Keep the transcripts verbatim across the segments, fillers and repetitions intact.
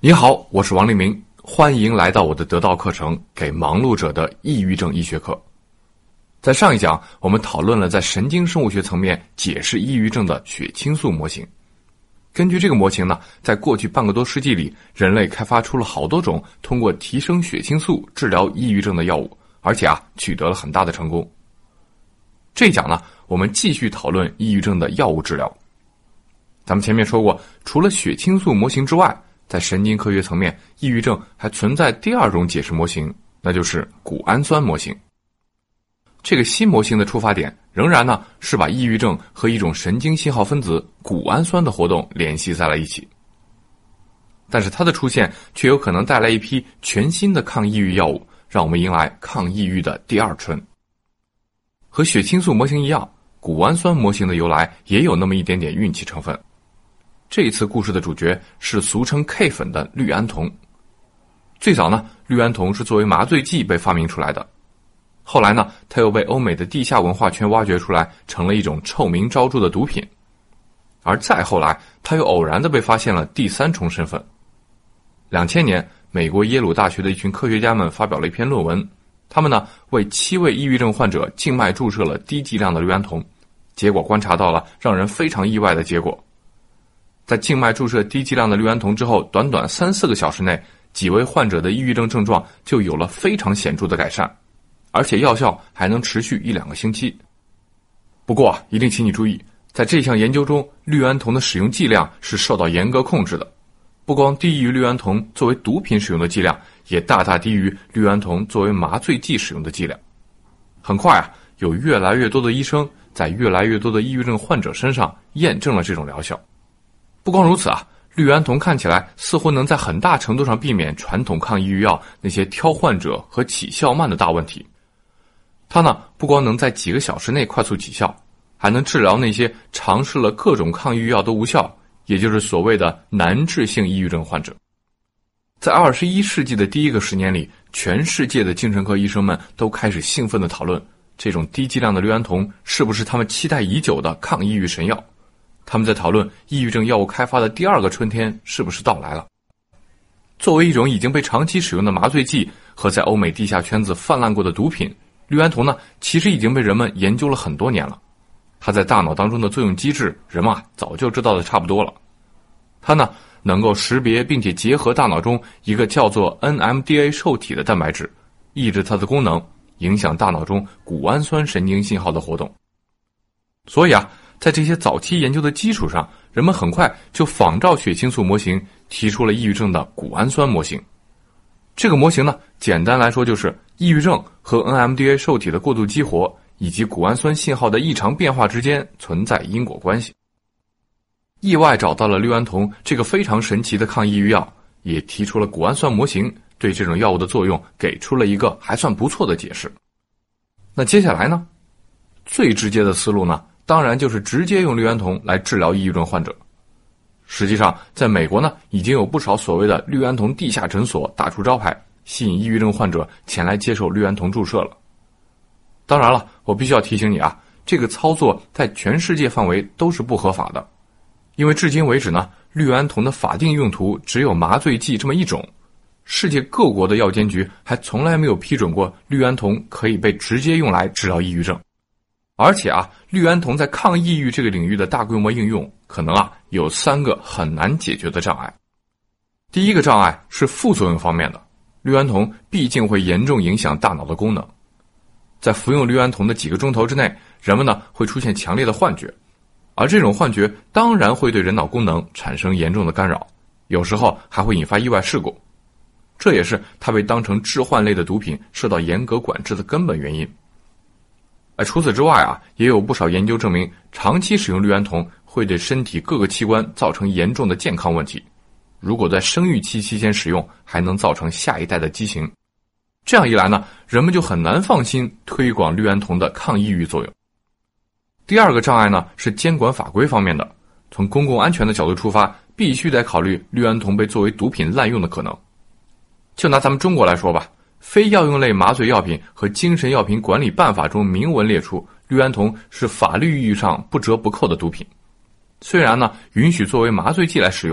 你好，我是王立明，欢迎来到我的得道课程，给忙碌者的抑郁症医学课。在上一讲，我们讨论了在神经生物学层面解释抑郁症的血清素模型。根据这个模型呢，在过去半个多世纪里，人类开发出了好多种通过提升血清素治疗抑郁症的药物，而且啊，取得了很大的成功。这一讲呢，我们继续讨论抑郁症的药物治疗。咱们前面说过，除了血清素模型之外，在神经科学层面，抑郁症还存在第二种解释模型，那就是谷氨酸模型。这个新模型的出发点仍然呢是把抑郁症和一种神经信号分子谷氨酸的活动联系在了一起，但是它的出现却有可能带来一批全新的抗抑郁药物，让我们迎来抗抑郁的第二春。和血清素模型一样，谷氨酸模型的由来也有那么一点点运气成分。这一次故事的主角是俗称 K 粉的氯胺酮。最早呢，氯胺酮是作为麻醉剂被发明出来的，后来呢，它又被欧美的地下文化圈挖掘出来，成了一种臭名昭著的毒品。而再后来，它又偶然地被发现了第三重身份。两千年，美国耶鲁大学的一群科学家们发表了一篇论文，他们呢为七位抑郁症患者静脉注射了低剂量的氯胺酮，结果观察到了让人非常意外的结果。在静脉注射低剂量的氯胺酮之后，短短三四个小时内，几位患者的抑郁症症状就有了非常显著的改善，而且药效还能持续一两个星期。不过啊，一定请你注意，在这项研究中，氯胺酮的使用剂量是受到严格控制的，不光低于氯胺酮作为毒品使用的剂量，也大大低于氯胺酮作为麻醉剂使用的剂量。很快啊，有越来越多的医生在越来越多的抑郁症患者身上验证了这种疗效。不光如此啊，氯胺酮看起来似乎能在很大程度上避免传统抗抑郁药那些挑患者和起效慢的大问题。它呢，不光能在几个小时内快速起效，还能治疗那些尝试了各种抗抑郁药都无效，也就是所谓的难治性抑郁症患者。在二十一世纪的第一个十年里，全世界的精神科医生们都开始兴奋地讨论，这种低剂量的氯胺酮是不是他们期待已久的抗抑郁神药。他们在讨论抑郁症药物开发的第二个春天是不是到来了。作为一种已经被长期使用的麻醉剂和在欧美地下圈子泛滥过的毒品，氯胺酮呢，其实已经被人们研究了很多年了。它在大脑当中的作用机制，人们啊早就知道的差不多了。它呢，能够识别并且结合大脑中一个叫做 N M D A 受体的蛋白质，抑制它的功能，影响大脑中谷氨酸神经信号的活动。所以啊，在这些早期研究的基础上，人们很快就仿照血清素模型提出了抑郁症的谷氨酸模型。这个模型呢，简单来说就是抑郁症和 N M D A 受体的过度激活以及谷氨酸信号的异常变化之间存在因果关系。意外找到了氯胺酮这个非常神奇的抗抑郁药，也提出了谷氨酸模型，对这种药物的作用给出了一个还算不错的解释。那接下来呢？最直接的思路呢，当然就是直接用氯胺酮来治疗抑郁症患者。实际上，在美国呢，已经有不少所谓的氯胺酮地下诊所打出招牌，吸引抑郁症患者前来接受氯胺酮注射了。当然了，我必须要提醒你啊，这个操作在全世界范围都是不合法的，因为至今为止呢，氯胺酮的法定用途只有麻醉剂这么一种，世界各国的药监局还从来没有批准过氯胺酮可以被直接用来治疗抑郁症。而且啊，氯胺酮在抗抑郁这个领域的大规模应用，可能啊有三个很难解决的障碍。第一个障碍是副作用方面的，氯胺酮毕竟会严重影响大脑的功能。在服用氯胺酮的几个钟头之内，人们呢会出现强烈的幻觉，而这种幻觉当然会对人脑功能产生严重的干扰，有时候还会引发意外事故。这也是它被当成致幻类的毒品受到严格管制的根本原因。而除此之外啊，也有不少研究证明，长期使用氯胺酮会对身体各个器官造成严重的健康问题。如果在生育期期间使用，还能造成下一代的畸形。这样一来呢，人们就很难放心推广氯胺酮的抗抑郁作用。第二个障碍呢，是监管法规方面的。从公共安全的角度出发，必须得考虑氯胺酮被作为毒品滥用的可能。就拿咱们中国来说吧，非药用类麻醉药品和精神药品管理办法中明文列出，氯胺酮是法律意义上不折不扣的毒品。虽然呢允许作为麻醉剂来使用，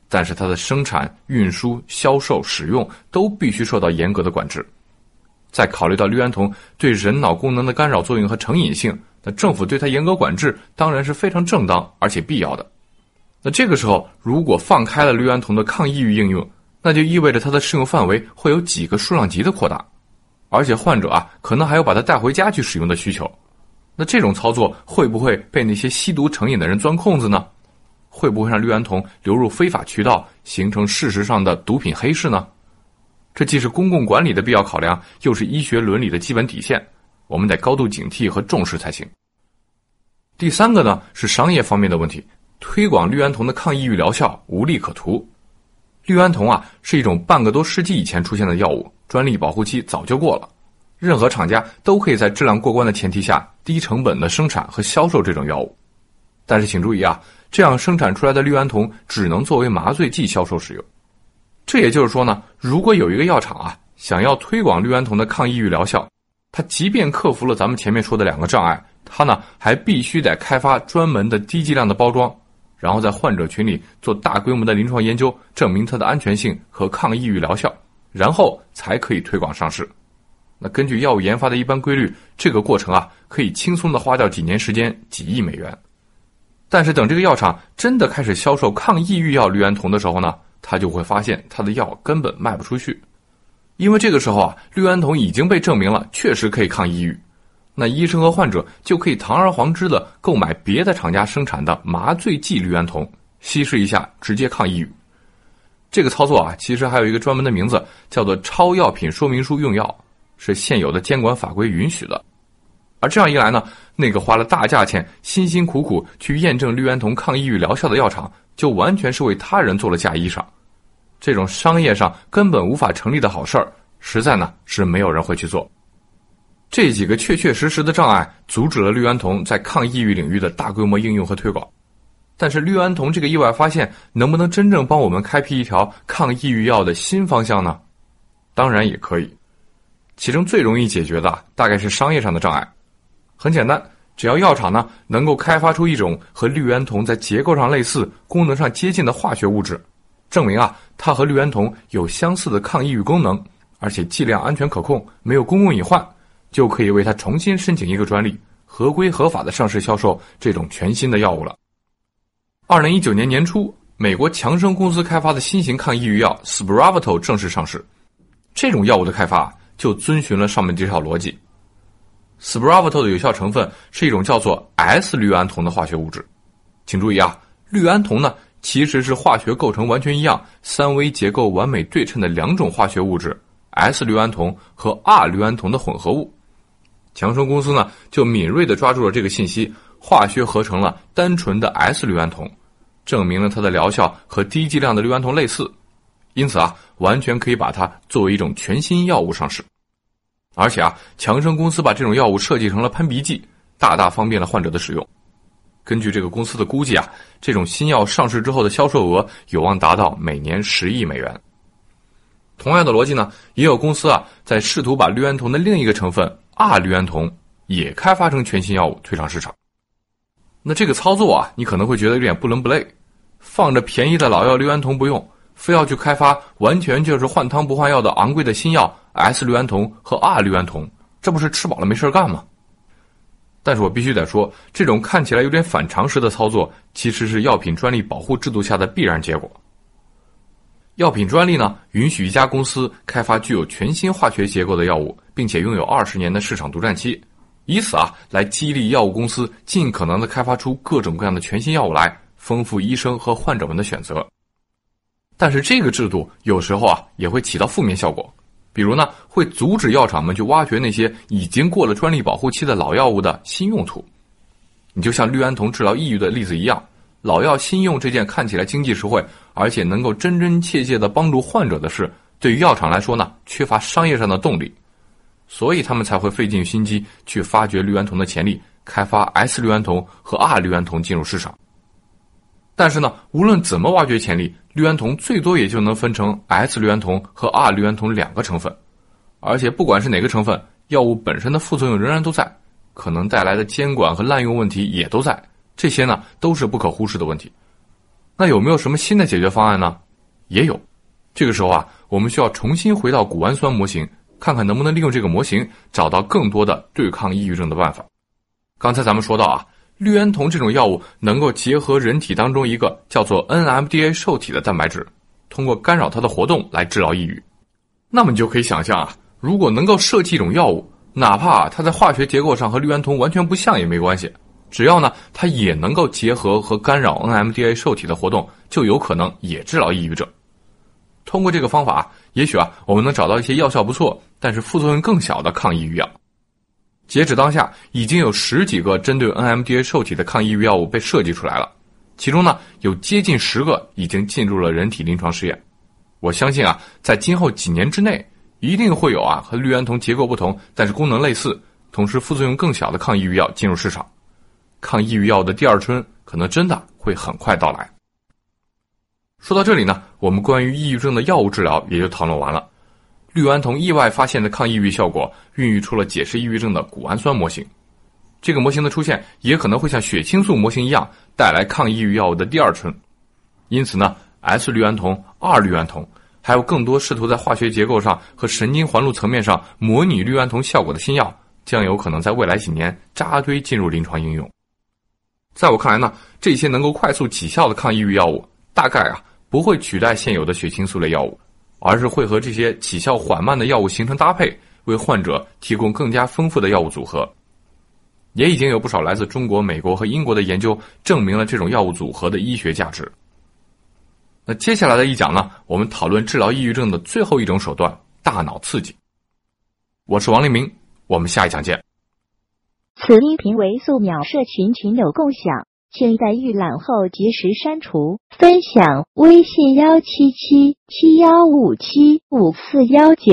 但是它的生产、运输、销售、使用都必须受到严格的管制。再考虑到氯胺酮对人脑功能的干扰作用和成瘾性，那政府对它严格管制当然是非常正当而且必要的。那这个时候如果放开了氯胺酮的抗抑郁应用，那就意味着它的适用范围会有几个数量级的扩大，而且患者啊可能还有把它带回家去使用的需求。那这种操作会不会被那些吸毒成瘾的人钻空子呢？会不会让氯胺酮流入非法渠道，形成事实上的毒品黑市呢？这既是公共管理的必要考量，又是医学伦理的基本底线，我们得高度警惕和重视才行。第三个呢，是商业方面的问题，推广氯胺酮的抗抑郁疗效无利可图。氯胺酮啊是一种半个多世纪以前出现的药物，专利保护期早就过了，任何厂家都可以在质量过关的前提下低成本的生产和销售这种药物。但是请注意啊，这样生产出来的氯胺酮只能作为麻醉剂销售使用。这也就是说呢，如果有一个药厂啊想要推广氯胺酮的抗抑郁疗效，它即便克服了咱们前面说的两个障碍，它呢还必须得开发专门的低剂量的包装，然后在患者群里做大规模的临床研究，证明它的安全性和抗抑郁疗效，然后才可以推广上市。那根据药物研发的一般规律，这个过程啊可以轻松的花掉几年时间，几亿美元。但是等这个药厂真的开始销售抗抑郁药氯胺酮的时候呢，他就会发现他的药根本卖不出去。因为这个时候啊，氯胺酮已经被证明了确实可以抗抑郁，那医生和患者就可以堂而皇之的购买别的厂家生产的麻醉剂氯胺酮，稀释一下直接抗抑郁。这个操作啊，其实还有一个专门的名字，叫做超药品说明书用药，是现有的监管法规允许的。而这样一来呢，那个花了大价钱辛辛苦苦去验证氯胺酮抗抑郁疗效的药厂，就完全是为他人做了嫁衣裳。这种商业上根本无法成立的好事儿，实在呢是没有人会去做。这几个确确实实的障碍阻止了氯胺酮在抗抑郁领域的大规模应用和推广。但是氯胺酮这个意外发现能不能真正帮我们开辟一条抗抑郁药的新方向呢？当然也可以。其中最容易解决的大概是商业上的障碍。很简单，只要药厂呢能够开发出一种和氯胺酮在结构上类似、功能上接近的化学物质，证明啊它和氯胺酮有相似的抗抑郁功能，而且剂量安全可控，没有公共隐患，就可以为它重新申请一个专利，合规合法的上市销售这种全新的药物了。二零一九年年初，美国强生公司开发的新型抗抑郁药 Spravato 正式上市。这种药物的开发就遵循了上面这套逻辑。Spravato 的有效成分是一种叫做 S 氯胺酮的化学物质。请注意啊，氯胺酮呢其实是化学构成完全一样、三维结构完美对称的两种化学物质 S 氯胺酮和 R 氯胺酮的混合物。强生公司呢就敏锐地抓住了这个信息，化学合成了单纯的 S 氯胺酮，证明了它的疗效和低剂量的氯胺酮类似，因此啊完全可以把它作为一种全新药物上市。而且啊，强生公司把这种药物设计成了喷鼻剂，大大方便了患者的使用。根据这个公司的估计啊，这种新药上市之后的销售额有望达到每年十亿美元。同样的逻辑呢，也有公司啊在试图把氯胺酮的另一个成分 R 氯胺酮也开发成全新药物推上市场。那这个操作啊，你可能会觉得有点不伦不类，放着便宜的老药氯胺酮不用，非要去开发完全就是换汤不换药的昂贵的新药 S 氯胺酮和 R 氯胺酮，这不是吃饱了没事干吗？但是我必须得说，这种看起来有点反常识的操作，其实是药品专利保护制度下的必然结果。药品专利呢，允许一家公司开发具有全新化学结构的药物，并且拥有二十年的市场独占期，以此啊来激励药物公司尽可能的开发出各种各样的全新药物来，丰富医生和患者们的选择。但是这个制度有时候啊也会起到负面效果，比如呢会阻止药厂们去挖掘那些已经过了专利保护期的老药物的新用途。你就像氯胺酮治疗抑郁的例子一样，老药新用这件看起来经济实惠，而且能够真真切切地帮助患者的事，对于药厂来说呢缺乏商业上的动力，所以他们才会费尽心机去发掘氯胺酮的潜力，开发 S 氯胺酮和 R 氯胺酮进入市场。但是呢，无论怎么挖掘潜力，氯胺酮最多也就能分成 S 氯胺酮和 R 氯胺酮两个成分，而且不管是哪个成分，药物本身的副作用仍然都在，可能带来的监管和滥用问题也都在，这些呢都是不可忽视的问题。那有没有什么新的解决方案呢？ 也有。这个时候啊，我们需要重新回到谷氨酸模型，看看能不能利用这个模型找到更多的对抗抑郁症的办法。刚才咱们说到啊，氯胺酮这种药物能够结合人体当中一个叫做 N M D A 受体的蛋白质，通过干扰它的活动来治疗抑郁。那么你就可以想象啊，如果能够设计一种药物，哪怕它在化学结构上和氯胺酮完全不像也没关系，只要呢它也能够结合和干扰 N M D A 受体的活动，就有可能也治疗抑郁症。通过这个方法，也许啊我们能找到一些药效不错，但是副作用更小的抗抑郁药。截止当下，已经有十几个针对 N M D A 受体的抗抑郁药物被设计出来了，其中呢有接近十个已经进入了人体临床试验。我相信啊，在今后几年之内，一定会有啊和氯胺酮结构不同，但是功能类似，同时副作用更小的抗抑郁药进入市场。抗抑郁药的第二春可能真的会很快到来。说到这里呢，我们关于抑郁症的药物治疗也就讨论完了。氯胺酮意外发现的抗抑郁效果孕育出了解释抑郁症的谷氨酸模型。这个模型的出现也可能会像血清素模型一样带来抗抑郁药物的第二春。因此呢 S 氯胺酮、二氯胺酮还有更多试图在化学结构上和神经环路层面上模拟氯胺酮效果的新药将有可能在未来几年扎堆进入临床应用。在我看来呢，这些能够快速起效的抗抑郁药物大概啊不会取代现有的血清素类药物，而是会和这些起效缓慢的药物形成搭配，为患者提供更加丰富的药物组合。也已经有不少来自中国、美国和英国的研究证明了这种药物组合的医学价值。那接下来的一讲呢，我们讨论治疗抑郁症的最后一种手段——大脑刺激。我是王立明，我们下一讲见。 此音频为素秒社群群友共享，请在预览后及时删除。分享微信幺七七七幺五七五四幺九。